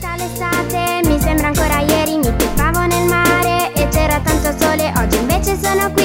finita l'estate, mi sembra ancora ieri, mi tuffavo nel mare e c'era tanto sole. Oggi invece sono qui